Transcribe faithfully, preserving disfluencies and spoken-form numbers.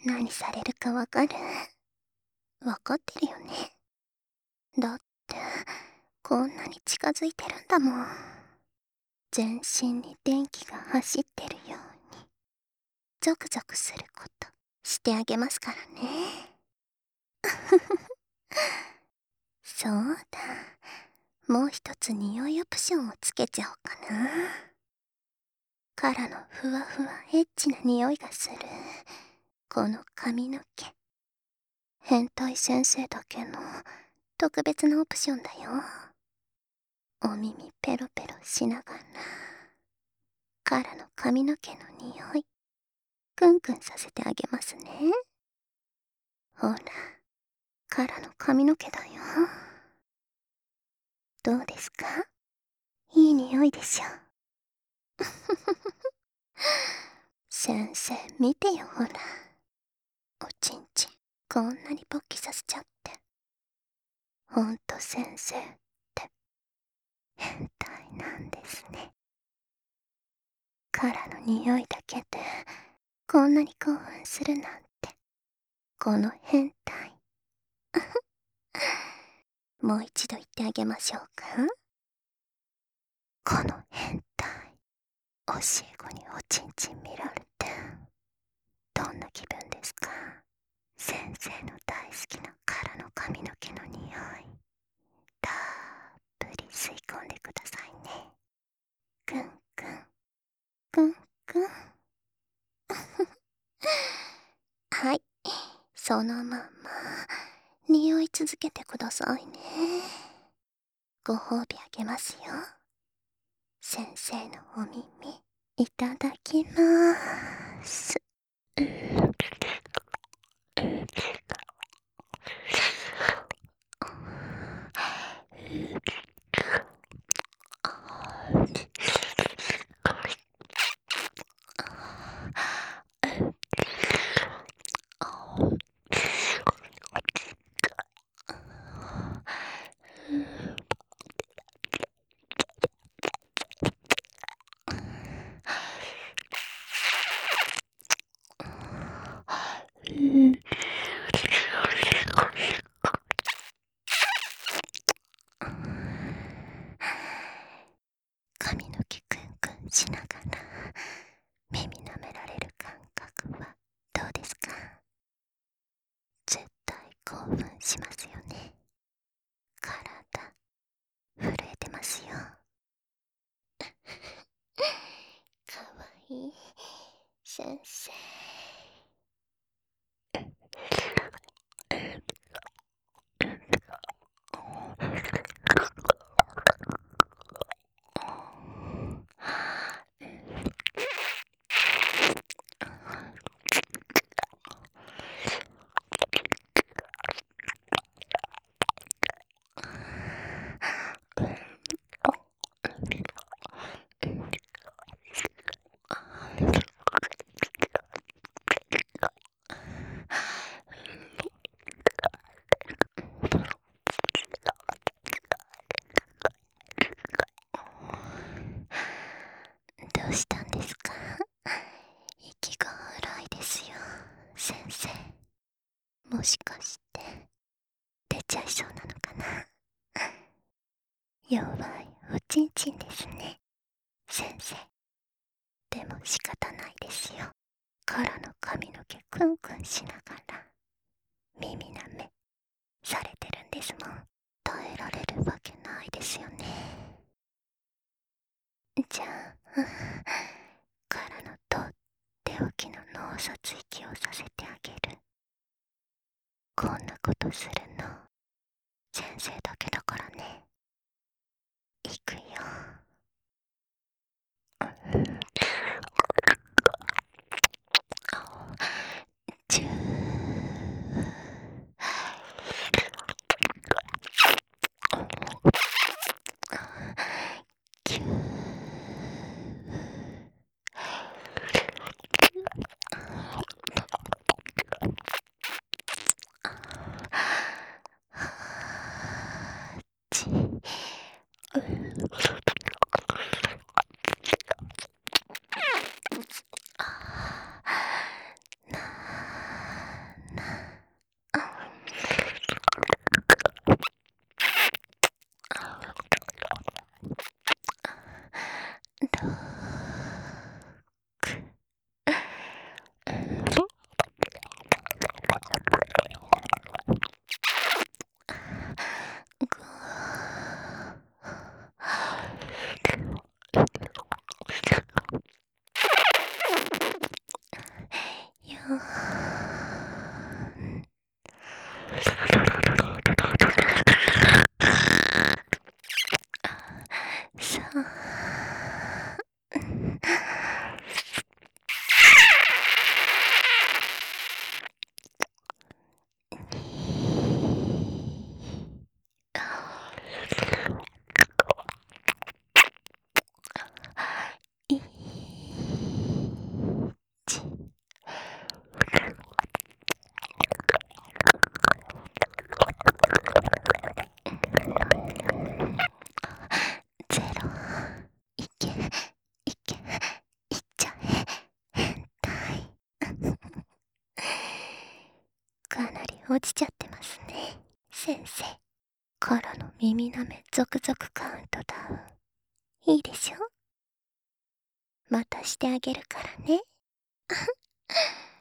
何されるかわかる？わかってるよね。だって、こんなに近づいてるんだもん。全身に電気が走ってるように、ゾクゾクすることしてあげますからね。そうだ。もう一つ匂いオプションをつけちゃおうかな。カラのふわふわエッチな匂いがする。この髪の毛。変態先生だけの特別なオプションだよ。お耳ペロペロしながら、カラの髪の毛の匂い、クンクンさせてあげますね。ほら、カラの髪の毛だよ。どうですか？いい匂いでしょ。先生、見てよほら。おちんちん、こんなに勃起させちゃって。ほんと先生って、変態なんですね。カラの匂いだけで、こんなに興奮するなんて。この変態。もう一度言ってあげましょうか。この変態。教え子におちんちん見られて、どんな気分ですか？先生の大好きなカラの髪の毛の匂い、たっぷり吸い込んでくださいね。くんくん、くんくん。はい、そのまま、匂い続けてくださいね。ご褒美あげますよ。先生のお耳、いただきまーす。髪の毛くんくんしながら耳舐められる感覚はどうですか？絶対興奮しますよね。体震えてますよ。かわいい先生。どうしたんですか？息が荒いですよ、先生。もしかして出ちゃいそうなのかな？弱いおちんちんですね、先生。でも仕方ないですよ。カラの髪の毛クンクンしながら耳舐めされてるんですもん。耐えられるわけないですよね。じゃあ、カラのとっておきの脳卒息をさせてあげる。こんなことするの先生だけだからね。いくよ。チューキュー。チさあ。いちゼロ。いけいけいっちゃえ変態。かなり落ちちゃってますね先生。からの耳なめ続々カウントダウンいいでしょ。またしてあげるからね